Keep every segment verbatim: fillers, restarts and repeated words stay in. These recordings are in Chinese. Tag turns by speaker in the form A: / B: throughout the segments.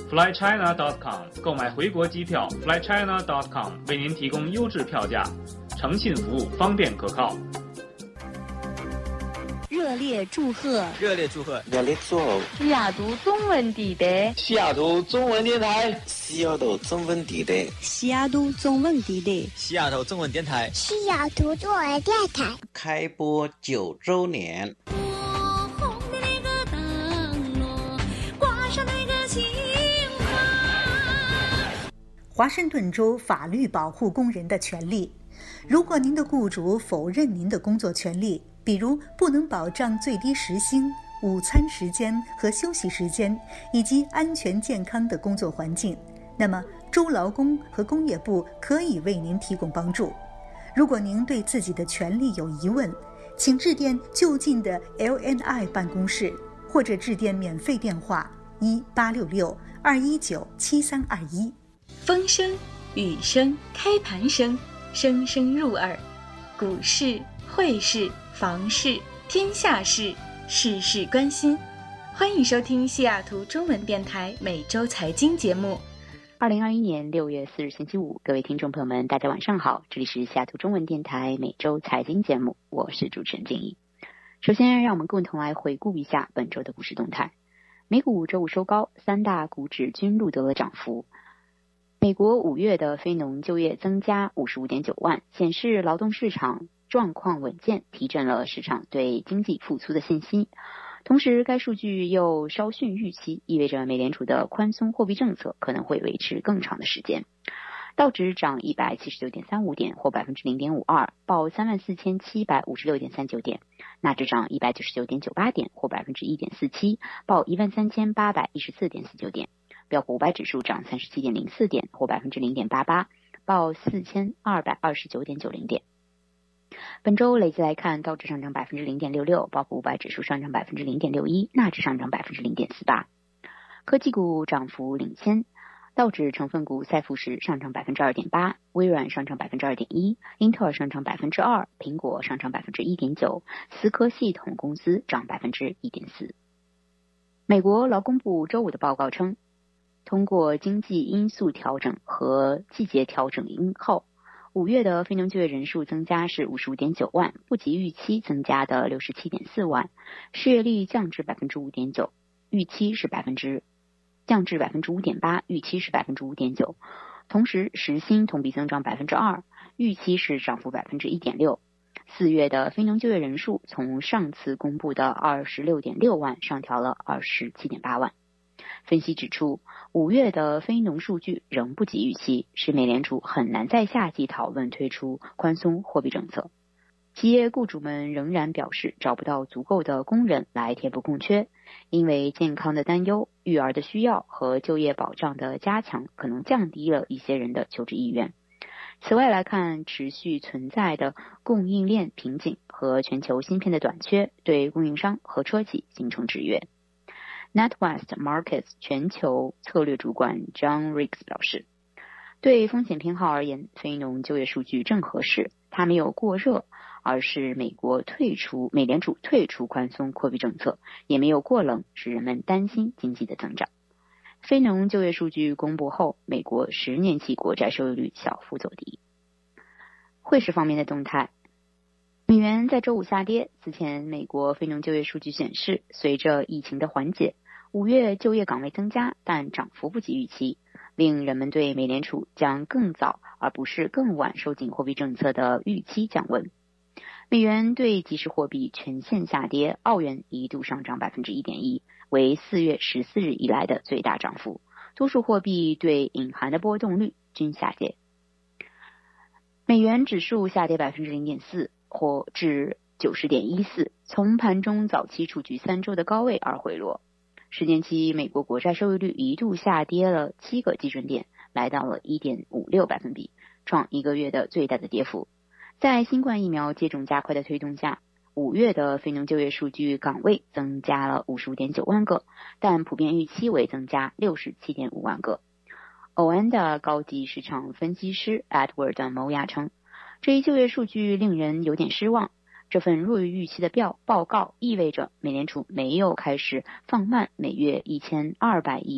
A: fly china dot com 购买回国机票 fly china dot com 为您提供优质票价，诚信服务，方便可靠。
B: 热烈祝贺！
C: 热烈祝贺！
D: 热烈祝贺！
E: 西雅图中文地带，
F: 西雅图中文电台，
D: 西雅图中文地带，
B: 西雅图中文地带，
C: 西雅图中文电台，
G: 西雅图中文电台
D: 开播九周年。
H: 华盛顿州法律保护工人的权利。如果您的雇主否认您的工作权利，比如不能保障最低时薪、午餐时间和休息时间，以及安全健康的工作环境，那么州劳工和工业部可以为您提供帮助。如果您对自己的权利有疑问，请致电就近的 L N I 办公室，或者致电免费电话一八六六二一九七三二一。
I: 风声、雨声、开盘声，声声入耳。股市、汇市、房市、天下事，事事关心。欢迎收听西雅图中文电台每周财经节目。
E: 二零二一年六月四日星期五，各位听众朋友们，大家晚上好，这里是西雅图中文电台每周财经节目，我是主持人静怡。首先，让我们共同来回顾一下本周的股市动态。美股周五收高，三大股指均录得了涨幅。美国五月的非农就业增加 五十五点九万，显示劳动市场状况稳健，提振了市场对经济复苏的信心。同时，该数据又稍逊预期，意味着美联储的宽松货币政策可能会维持更长的时间。道指涨 一百七十九点三五点，或 百分之零点五二， 报 三万四千七百五十六点三九点。纳指涨 一百九十九点九八点，或 百分之一点四七， 报 一万三千八百一十四点四九点。标普五百指数涨 三十七点零四点，或 百分之零点八八， 报 四千二百二十九点九零点。本周累计来看，道指上涨 百分之零点六六， 标普五百指数上涨 百分之零点六一， 纳指上涨 百分之零点四八。科技股涨幅领先，道指成分股赛富时上涨 百分之二点八， 微软上涨 百分之二点一， 英特尔上涨 百分之二， 苹果上涨 百分之一点九， 思科系统公司涨 百分之一点四。 美国劳工部周五的报告称，通过经济因素调整和季节调整后，五月的非农就业人数增加是 五十五点九万，不及预期增加的 六十七点四万，失业率降至 百分之五点九， 预期是百分之降至 百分之五点八， 预期是 百分之五点九。 同时时薪同比增长 百分之二， 预期是涨幅 百分之一点六。 四月的非农就业人数从上次公布的 二十六点六万上调了 二十七点八万。分析指出，五月的非农数据仍不及预期，使美联储很难在夏季讨论推出宽松货币政策。企业雇主们仍然表示找不到足够的工人来填补空缺，因为健康的担忧、育儿的需要和就业保障的加强可能降低了一些人的求职意愿。此外来看，持续存在的供应链瓶颈和全球芯片的短缺对供应商和车企形成制约。NatWest Markets 全球策略主管 John Riggs 表示，对风险偏好而言，非农就业数据正合适，它没有过热，而是美国退出美联储退出宽松货币政策，也没有过冷，使人们担心经济的增长。非农就业数据公布后，美国十年期国债收益率小幅走低。汇市方面的动态，美元在周五下跌。此前美国非农就业数据显示，随着疫情的缓解，五月就业岗位增加，但涨幅不及预期，令人们对美联储将更早而不是更晚收紧货币政策的预期降温。美元对即时货币全线下跌，澳元一度上涨 百分之一点一， 为四月十四日以来的最大涨幅。多数货币对隐含的波动率均下跌。美元指数下跌 百分之零点四， 或至 九十点一四， 从盘中早期处于三周的高位而回落。十年期美国国债收益率一度下跌了七个基准点，来到了 一点五六百分比，创一个月的最大的跌幅。在新冠疫苗接种加快的推动下，五月的非农就业数据岗位增加了 五十五点九万个，但普遍预期为增加 六十七点五万个。欧安的高级市场分析师 Edward Moya 称，这一就业数据令人有点失望。这份弱于预期的报告意味着美联储没有开始放慢每月一千二百亿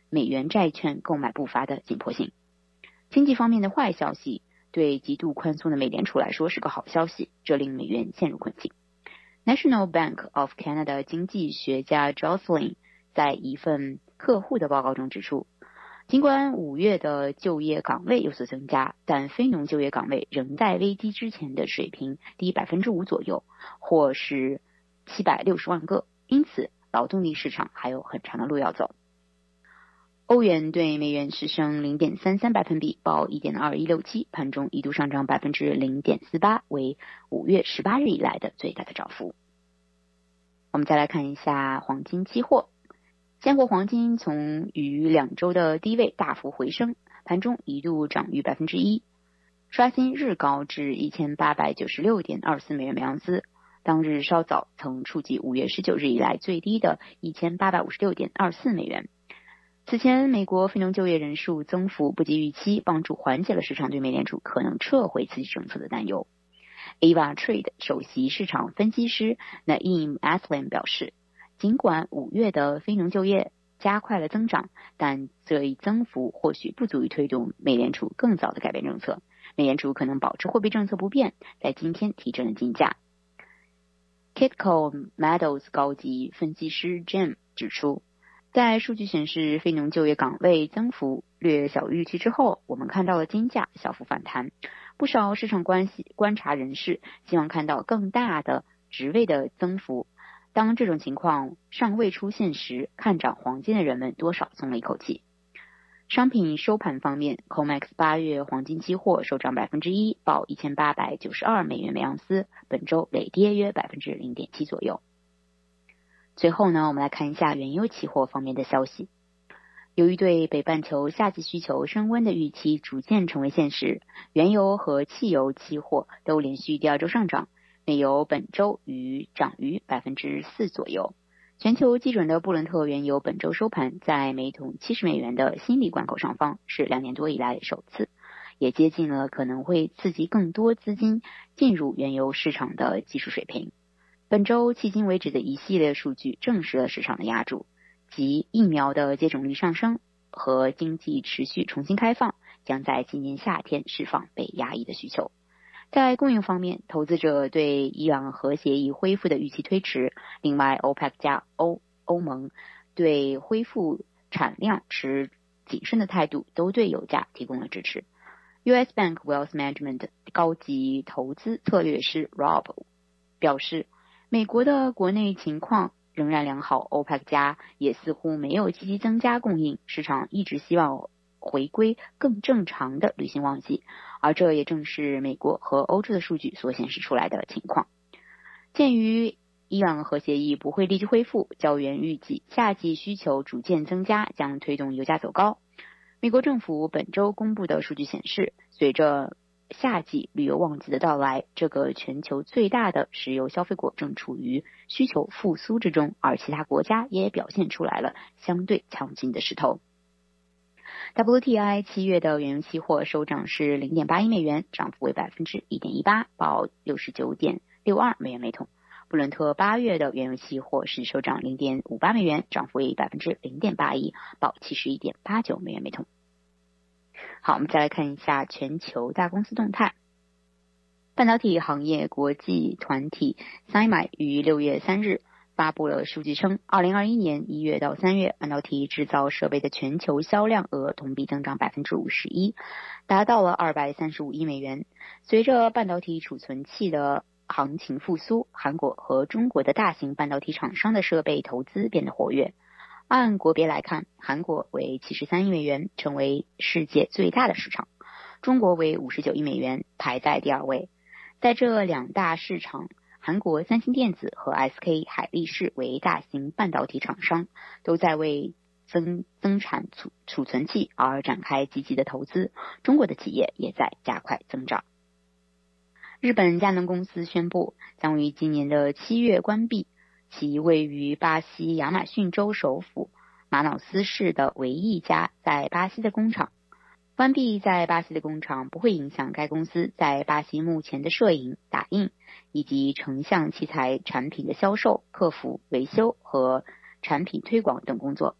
E: 美元债券购买步伐的紧迫性。经济方面的坏消息，对极度宽松的美联储来说是个好消息，这令美元陷入困境。National Bank of Canada 经济学家 Jocelyn 在一份客户的报告中指出，尽管五月的就业岗位有所增加，但非农就业岗位仍在危机之前的水平低 百分之五 左右，或是七百六十万个，因此劳动力市场还有很长的路要走。欧元对美元是升 零点三三百分比，报 一点二一六七， 盘中一度上涨 百分之零点四八， 为五月十八日以来的最大的涨幅。我们再来看一下黄金期货，现货黄金从于两周的低位大幅回升，盘中一度涨逾 百分之一， 刷新日高至 一千八百九十六点二四美元每盎司，当日稍早曾触及五月十九日以来最低的 一千八百五十六点二四美元。此前美国非农就业人数增幅不及预期，帮助缓解了市场对美联储可能撤回刺激政策的担忧。Ava Trade 首席市场分析师 Naeem Aslam 表示，尽管五月的非农就业加快了增长，但这一增幅或许不足以推动美联储更早的改变政策。美联储可能保持货币政策不变，在今天提振了金价。Kitco Metals 高级分析师 Jim 指出，在数据显示非农就业岗位增幅略小于预期之后，我们看到了金价小幅反弹。不少市场关系观察人士希望看到更大的职位的增幅。当这种情况尚未出现时，看涨黄金的人们多少松了一口气。商品收盘方面 ，C O M E X 八月黄金期货收涨 百分之一， 报一千八百九十二美元每盎司，本周累跌约 百分之零点七 左右。最后呢，我们来看一下原油期货方面的消息。由于对北半球夏季需求升温的预期逐渐成为现实，原油和汽油期货都连续第二周上涨，美油本周于涨逾 百分之四 左右。全球基准的布伦特原油本周收盘在每桶七十美元的心理关口上方，是两年多以来首次，也接近了可能会刺激更多资金进入原油市场的技术水平。本周迄今为止的一系列数据证实了市场的压注，即疫苗的接种率上升和经济持续重新开放将在今年夏天释放被压抑的需求。在供应方面，投资者对伊朗核协议恢复的预期推迟，另外 OPEC 加欧欧盟对恢复产量持谨慎的态度都对油价提供了支持。 U S Bank Wealth Management 高级投资策略师 Rob 表示，美国的国内情况仍然良好， OPEC 加也似乎没有积极增加供应，市场一直希望回归更正常的旅行旺季，而这也正是美国和欧洲的数据所显示出来的情况。鉴于伊朗核协议不会立即恢复，较员预计夏季需求逐渐增加将推动油价走高。美国政府本周公布的数据显示，随着夏季旅游旺季的到来，这个全球最大的石油消费国正处于需求复苏之中，而其他国家也表现出来了相对强劲的势头。W T I 七月的原油期货收涨是 零点八一美元，涨幅为 百分之一点一八， 报 六十九点六二美元每桶。布伦特八月的原油期货是收涨 零点五八美元，涨幅为 百分之零点八一， 报 七十一点八九美元每桶。好，我们再来看一下全球大公司动态。半导体行业国际团体 S I M I 于六月三日发布了数据称，二零二一年一月到三月，半导体制造设备的全球销量额同比增长 百分之五十一， 达到了二百三十五亿美元。随着半导体储存器的行情复苏，韩国和中国的大型半导体厂商的设备投资变得活跃。按国别来看，韩国为七十三亿美元，成为世界最大的市场，中国为五十九亿美元，排在第二位。在这两大市场，韩国三星电子和 S K 海力士为大型半导体厂商，都在为增增产储储存器而展开积极的投资，中国的企业也在加快增长。日本佳能公司宣布，将于今年的七月关闭其位于巴西亚马逊州首府马瑙斯市的唯一一家在巴西的工厂。关闭在巴西的工厂不会影响该公司在巴西目前的摄影、打印以及成像器材产品的销售、客服、维修和产品推广等工作。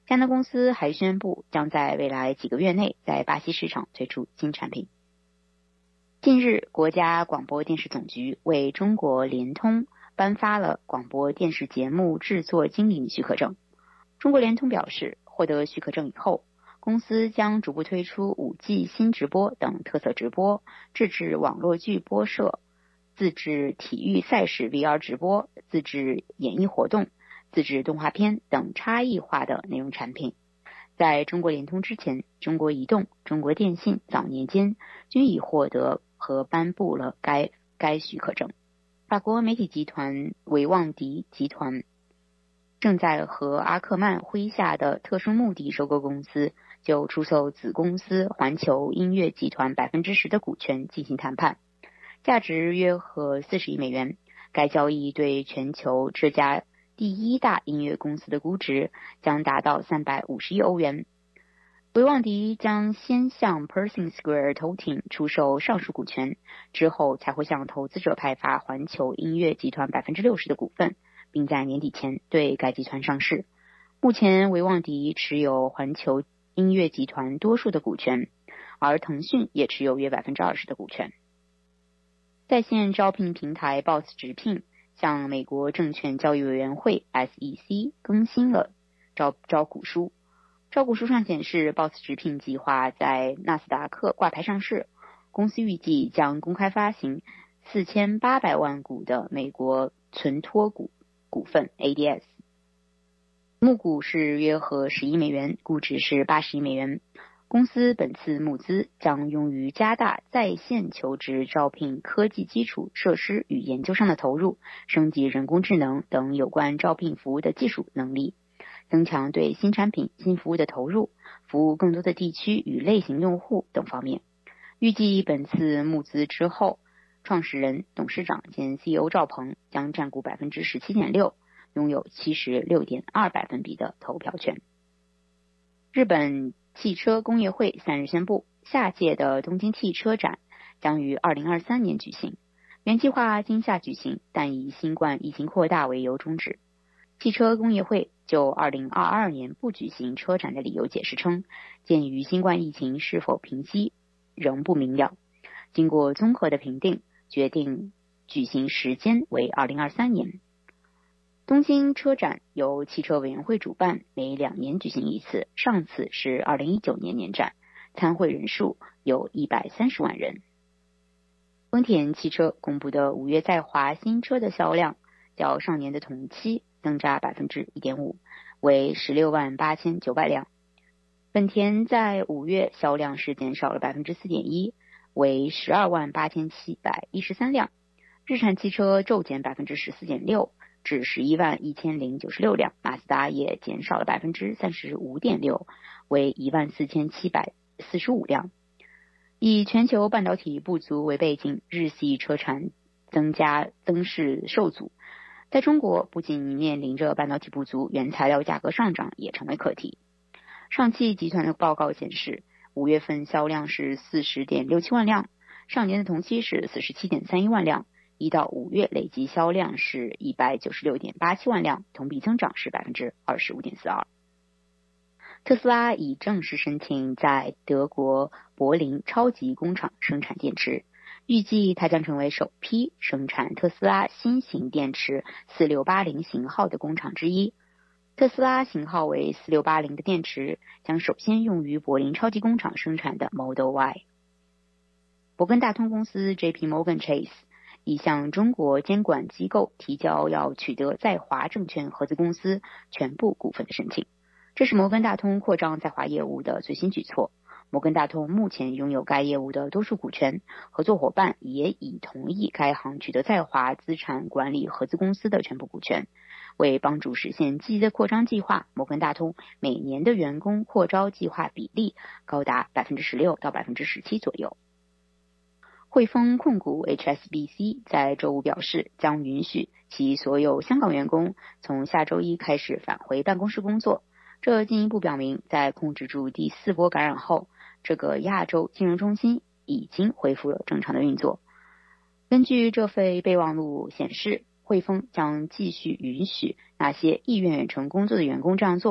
E: 佳能公司还宣布将在未来几个月内在巴西市场推出新产品。近日，国家广播电视总局为中国联通颁发了广播电视节目制作经营许可证。中国联通表示，获得许可证以后，公司将逐步推出 五 G 新直播等特色直播、自制网络剧播摄、自制体育赛事 V R 直播、自制演艺活动、自制动画片等差异化的内容产品。在中国联通之前，中国移动、中国电信早年间均已获得和颁布了该该许可证。法国媒体集团维旺迪集团正在和阿克曼麾下的特殊目的收购公司就出售子公司环球音乐集团 百分之十 的股权进行谈判，价值约合四十亿美元。该交易对全球这家第一大音乐公司的估值将达到三百五十亿欧元。维旺迪将先向 Pershing Square Holdings 出售上述股权，之后才会向投资者派发环球音乐集团 百分之六十 的股份，并在年底前对该集团上市。目前维旺迪持有环球音乐集团多数的股权，而腾讯也持有约 百分之二十 的股权。在线招聘平台 Boss 直聘向美国证券交易委员会 S E C 更新了招招股书。招股书上显示 ，Boss 直聘计划在纳斯达克挂牌上市。公司预计将公开发行四千八百万股的美国存托股股份 A D S， 募股是约合十亿美元，估值是八十亿美元。公司本次募资将用于加大在线求职招聘科技基础设施与研究上的投入，升级人工智能等有关招聘服务的技术能力，增强对新产品、新服务的投入，服务更多的地区与类型用户等方面。预计本次募资之后，创始人、董事长兼 C E O 赵鹏将占股 百分之十七点六， 拥有 七十六点二 百分比的投票权。日本汽车工业会三日宣布，下届的东京汽车展将于二零二三年举行，原计划今夏举行，但以新冠疫情扩大为由终止。汽车工业会就二零二二年不举行车展的理由解释称，鉴于新冠疫情是否平息仍不明了，经过综合的评定，决定举行时间为二零二三年。东京车展由汽车委员会主办，每两年举行一次，上次是二零一九年年展，参会人数有一百三十万人。丰田汽车公布的五月在华新车的销量较上年的同期增加 百分之一点五， 为十六万八千九百辆。本田在五月销量是减少了 百分之四点一， 为十二万八千七百一十三辆。日产汽车骤减 百分之十四点六，至十一万一千零九十六辆，马自达也减少了 百分之三十五点六， 为一万四千七百四十五辆。以全球半导体不足为背景，日系车产增加增势受阻。在中国，不仅面临着半导体不足，原材料价格上涨也成为课题。上汽集团的报告显示，五月份销量是 四十点六七万辆，上年的同期是 四十七点三一万辆。一到五月累计销量是 一百九十六点八七万辆，同比增长是 百分之二十五点四二。特斯拉已正式申请在德国柏林超级工厂生产电池，预计它将成为首批生产特斯拉新型电池四六八零型号的工厂之一。特斯拉型号为四六八零的电池将首先用于柏林超级工厂生产的 Model Y。 摩根大通公司 J P Morgan Chase已向中国监管机构提交要取得在华证券合资公司全部股份的申请，这是摩根大通扩张在华业务的最新举措。摩根大通目前拥有该业务的多数股权，合作伙伴也已同意该行取得在华资产管理合资公司的全部股权。为帮助实现积极的扩张计划，摩根大通每年的员工扩招计划比例高达 百分之十六 到 百分之十七 左右。汇丰控股 H S B C 在周五表示，将允许其所有香港员工从下周一开始返回办公室工作。这进一步表明，在控制住第四波感染后，这个亚洲金融中心已经恢复了正常的运作。根据这份备忘录显示，汇丰将继续允许那些意愿远程工作的员工这样做，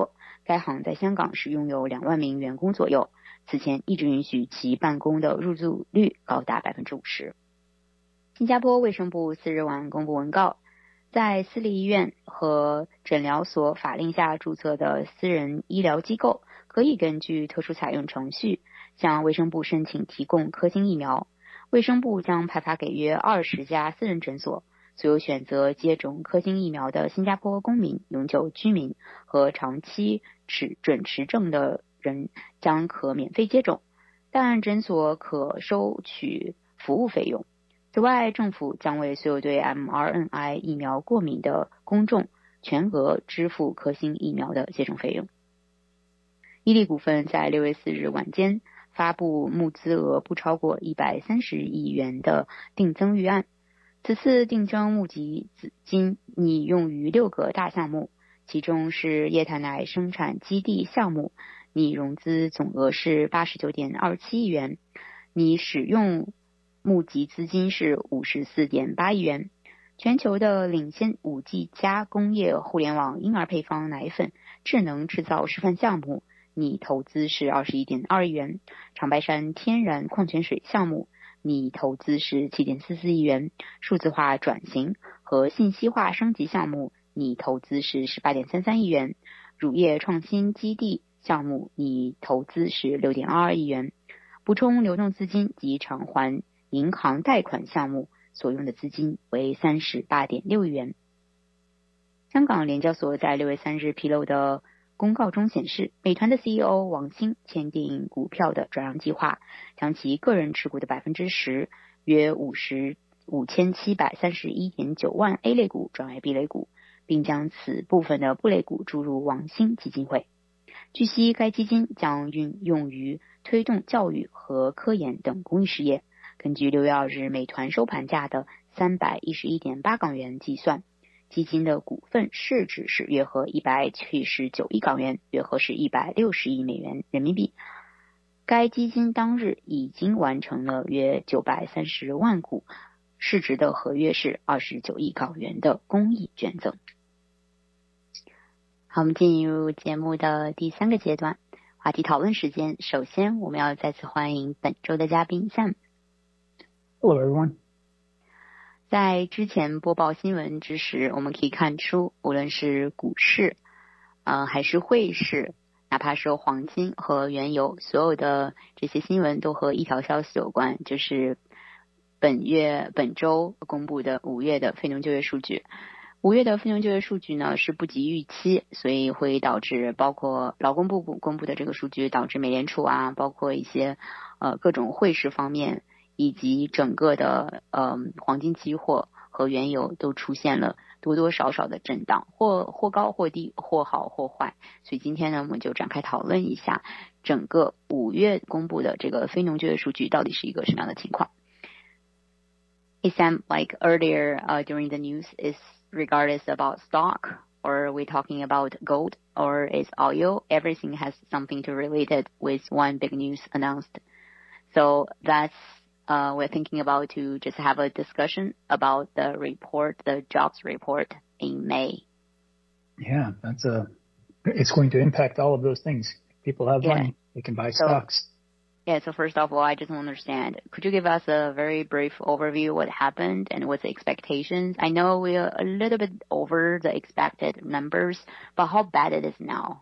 E: 该行在香港是拥有两万名员工左右，此前一直允许其办公的入住率高达百分之五十。新加坡卫生部四日晚公布文告，在私立医院和诊疗所法令下注册的私人医疗机构，可以根据特殊采用程序向卫生部申请提供科兴疫苗。卫生部将派发给约二十家私人诊所，所有选择接种科兴疫苗的新加坡公民、永久居民和长期持准持证的人将可免费接种，但诊所可收取服务费用。此外，政府将为所有对 M R N A 疫苗过敏的公众全额支付科兴疫苗的接种费用。伊利股份在六月四日晚间发布募资额不超过一百三十亿元的定增预案，此次定增募集资金拟用于六个大项目，其中是液态奶生产基地项目，拟融资总额是 八十九点二七亿元，拟使用募集资金是 五十四点八亿元。全球的领先 五 G 加工业互联网婴儿配方奶粉智能制造示范项目拟投资是 二十一点二亿元，长白山天然矿泉水项目拟投资是 七点四四亿元，数字化转型和信息化升级项目拟投资是 十八点三三亿元，乳业创新基地项目拟投资是 六点二二亿元，补充流动资金及偿还银行贷款项目所用的资金为 三十八点六亿元。香港联交所在六月三日披露的公告中显示，美团的 C E O 王兴签订股票的转让计划，将其个人持股的 百分之十 约五千七百三十一点九万 A 类股转为 B 类股，并将此部分的不类股注入王兴基金会。据悉，该基金将运用于推动教育和科研等公益事业。根据六月二日美团收盘价的 三百一十一点八港元计算，基金的股份市值是约合一百七十九亿港元，约合是一百六十亿美元人民币。该基金当日已经完成了约九百三十万股，市值的合约是二十九亿港元的公益捐赠。好，我们进入节目的第三个阶段，话题讨论时间。首先，我们要再次欢迎本周的嘉宾 Sam。Hello
J: everyone。
E: 在之前播报新闻之时，我们可以看出，无论是股市，呃，还是汇市，哪怕是黄金和原油，所有的这些新闻都和一条消息有关，就是本月本周公布的五月的非农就业数据。五月的非农就业数据呢是不及预期，所以会导致包括劳工部公布的这个数据，导致美联储啊，包括一些呃各种汇市方面，以及整个的呃黄金期货和原油都出现了多多少少的震荡，或或高或低，或好或坏。所以今天呢，我们就展开讨论一下整个五月公布的这个非农就业数据到底是一个什么样的情况。Hey Sam, like earlier uh, during the news, is regardless about stock, or are we talking about gold, or is oil? Everything has something to relate it with one big news announced. So that's Uh, we're thinking about to just have a discussion about the report, the jobs report in May.
J: Yeah, that's a, it's going to impact all of those things. People have
E: yeah.
J: money, they can buy
E: so,
J: stocks.
E: Yeah, so first of all, I just want to understand, could you give us a very brief overview of what happened and what's the expectations? I know we're a little bit over the expected numbers, but how bad it is now?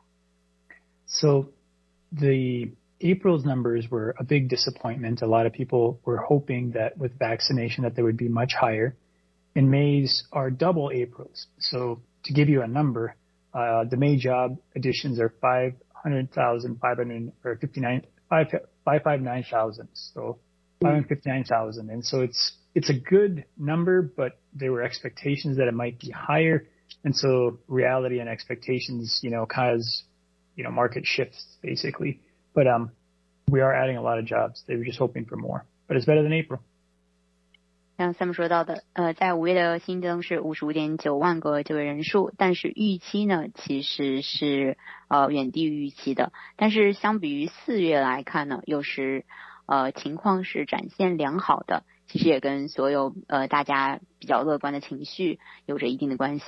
J: So the April's numbers were a big disappointment. A lot of people were hoping that with vaccination that they would be much higher. And May's are double April's. So to give you a number, uh, the May job additions are five hundred thousand, five hundred, or fifty-nine, five five nine thousand. So five hundred fifty-nine thousand. And so it's, it's a good number, but there were expectations that it might be higher. And so reality and expectations, you know, cause, you know, market shifts basically. But um, we are adding a lot of jobs. They were just hoping for more. But it's better than April.
E: 像 Sam 说到的，呃，在五月的新增是五十五点九万个就业人数，但是预期呢，其实是呃远低于预期的。但是相比于四月来看呢，又是呃情况是展现良好的。其实也跟所有呃大家比较乐观的情绪有着一定的关系。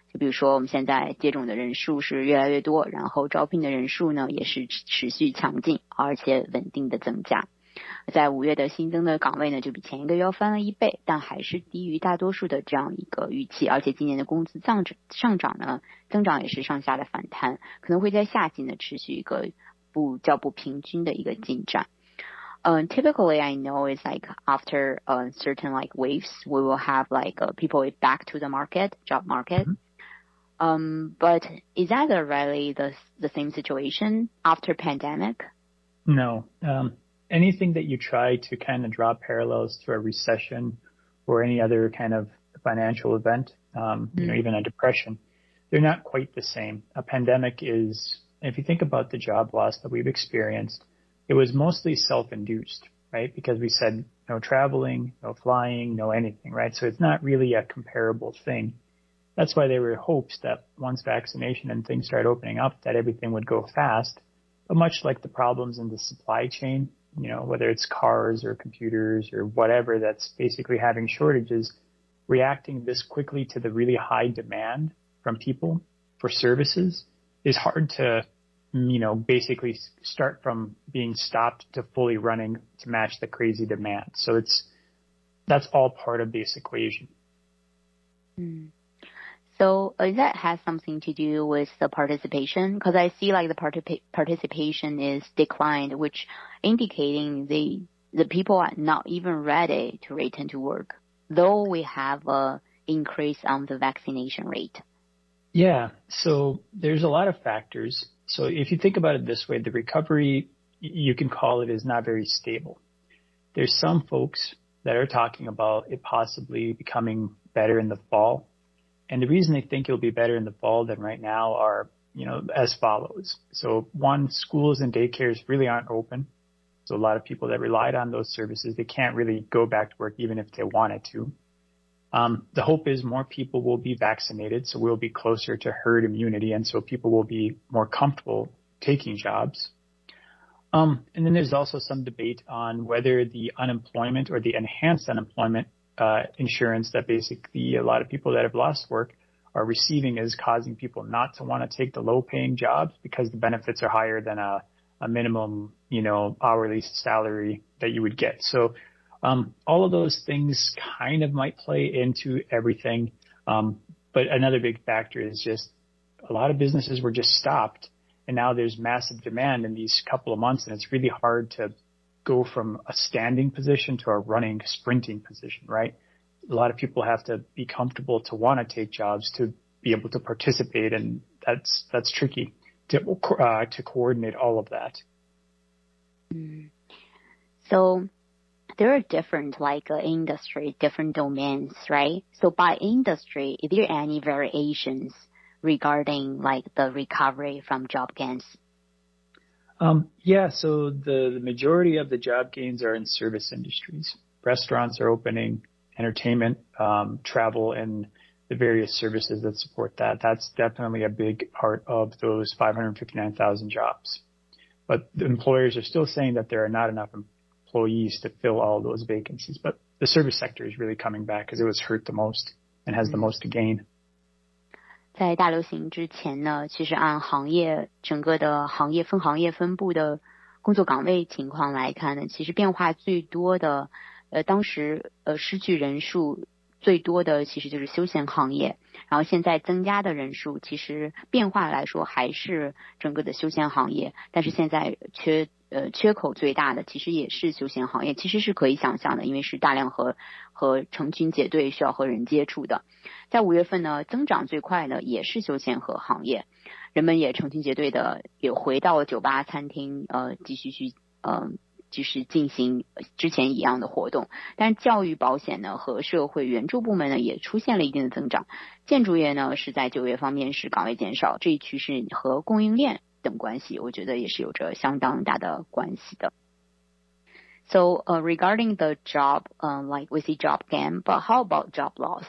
E: 就比如说我们现在接种的人数是越来越多，然后招聘的人数呢也是持续强劲而且稳定的增加。在五月的新增的岗位呢就比前一个月要翻了一倍，但还是低于大多数的这样一个预期，而且今年的工资上涨上涨呢增长也是上下的反弹，可能会在夏季呢持续一个不较不平均的一个进展。Um, typically, I know it's like after uh, certain like waves, we will have like uh, people back to the market, job market. Mm-hmm. Um, but is that a really the the same situation after pandemic?
J: No. Um, anything that you try to kind of draw parallels to a recession or any other kind of financial event, um, mm-hmm. you know, even a depression, they're not quite the same. A pandemic is, if you think about the job loss that we've experienced, it was mostly self-induced, right? Because we said no traveling, no flying, no anything, right? So it's not really a comparable thing. That's why there were hopes that once vaccination and things started opening up, that everything would go fast. But much like the problems in the supply chain, you know, whether it's cars or computers or whatever that's basically having shortages, reacting this quickly to the really high demand from people for services is hard to, you know, basically start from being stopped to fully running to match the crazy demand. So it's, that's all part of this equation.
E: Mm. So uh, that has something to do with the participation, because I see like the particip- participation is declined, which indicating the, the people are not even ready to return to work, though we have a increase on the vaccination rate.
J: Yeah. So there's a lot of factors. So if you think about it this way, the recovery, you can call it, is not very stable. There's some folks that are talking about it possibly becoming better in the fall. And the reason they think it'll be better in the fall than right now are, you know, as follows. So one, schools and daycares really aren't open. So a lot of people that relied on those services, they can't really go back to work even if they wanted to. Um, the hope is more people will be vaccinated, so we'll be closer to herd immunity, and so people will be more comfortable taking jobs. Um, and then there's also some debate on whether the unemployment or the enhanced unemployment uh, insurance that basically a lot of people that have lost work are receiving is causing people not to want to take the low-paying jobs because the benefits are higher than a, a minimum, you know, hourly salary that you would get. So Um, all of those things kind of might play into everything. Um, but another big factor is just a lot of businesses were just stopped, and now there's massive demand in these couple of months, and it's really hard to go from a standing position to a running, sprinting position, right? A lot of people have to be comfortable to want to take jobs to be able to participate, and that's that's tricky to uh, to coordinate all of that.
E: Mm. So there are different like uh, industry, different domains, right? So by industry, is there any variations regarding like the recovery from job gains?
J: Um, yeah, so the, the majority of the job gains are in service industries. Restaurants are opening, entertainment, um, travel, and the various services that support that. That's definitely a big part of those five hundred fifty-nine thousand jobs. But the employers are still saying that there are not enough employees to fill all those vacancies. But the service sector is really coming back because it was hurt the most and has the most to gain.
E: 在大流行之前呢，其实按行业整个的行业分行业分布的工作岗位情况来看呢，其实变化最多的，呃，当时呃失去人数最多的其实就是休闲行业，然后现在增加的人数其实变化来说还是整个的休闲行业，但是现在缺呃缺口最大的其实也是休闲行业，其实是可以想象的，因为是大量和和成群结队需要和人接触的。在五月份呢，增长最快的也是休闲和行业，人们也成群结队的也回到了酒吧、餐厅，呃，继续去呃。就是进行之前一样的活动，但是教育保险呢和社会援助部门呢也出现了一定的增长。建筑业呢是在九月方面是岗位减少，这一趋势和供应链等关系，我觉得也是有着相当大的关系的。So uh, regarding the job, um, like we see job gain, but how about job loss?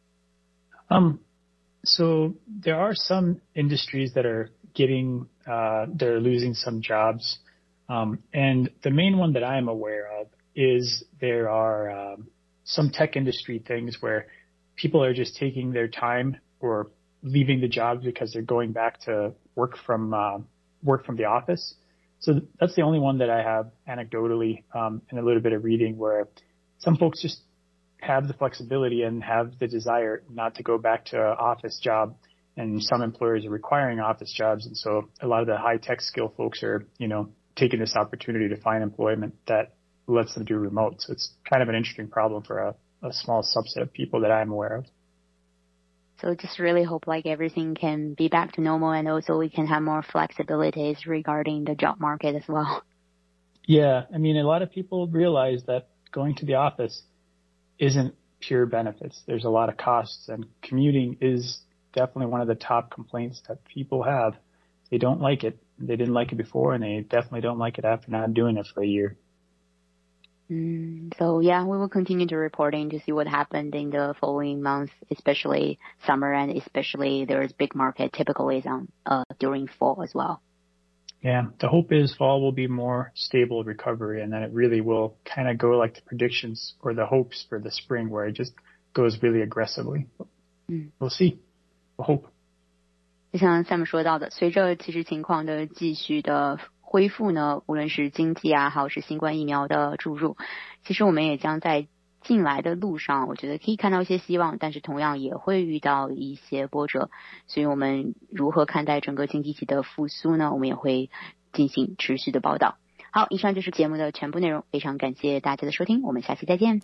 J: Um, so there are some industries that are getting, uh, they're losing some jobs. Um, and the main one that I am aware of is there are um, some tech industry things where people are just taking their time or leaving the jobs because they're going back to work from uh, work from the office. So that's the only one that I have anecdotally um, and a little bit of reading, where some folks just have the flexibility and have the desire not to go back to an office job, and some employers are requiring office jobs, and so a lot of the high tech skill folks are, you know, taking this opportunity to find employment that lets them do remote. So it's kind of an interesting problem for a, a small subset of people that I'm aware of.
E: So just really hope like everything can be back to normal, and also we can have more flexibilities regarding the job market as well.
J: Yeah, I mean, a lot of people realize that going to the office isn't pure benefits. There's a lot of costs, and commuting is definitely one of the top complaints that people have. They don't like it. They didn't like it before, and they definitely don't like it after not doing it for a year.
E: Mm, so yeah, we will continue to reporting to see what happened in the following months, especially summer, and especially there's big market typically on uh, during fall as well.
J: Yeah, the hope is fall will be more stable recovery, and then it really will kind of go like the predictions or the hopes for the spring, where it just goes really aggressively. Mm. We'll see. We'll hope.
E: 就像 Sam 说到的，随着其实情况的继续的恢复呢，无论是经济啊，还有是新冠疫苗的注入，其实我们也将在进来的路上，我觉得可以看到一些希望，但是同样也会遇到一些波折。所以我们如何看待整个经济体的复苏呢？我们也会进行持续的报道。好，以上就是节目的全部内容，非常感谢大家的收听，我们下期再见。